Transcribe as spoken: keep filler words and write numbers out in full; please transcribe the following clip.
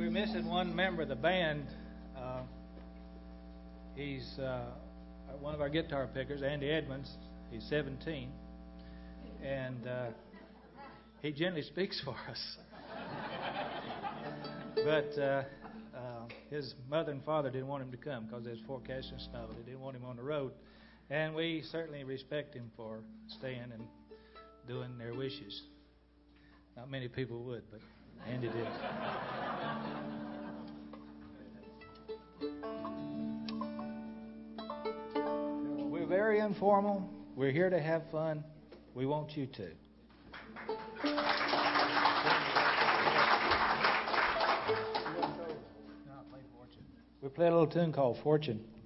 we're missing one member of the band. Uh, he's uh, one of our guitar pickers, Andy Edmonds. He's seventeen, and uh, he generally speaks for us. But uh, uh, his mother and father didn't want him to come because there's forecasting snow. They didn't want him on the road, and we certainly respect him for staying and doing their wishes. Not many people would, but Andy did. We're very informal. We're here to have fun. We want you to. We play a little tune called Fortune.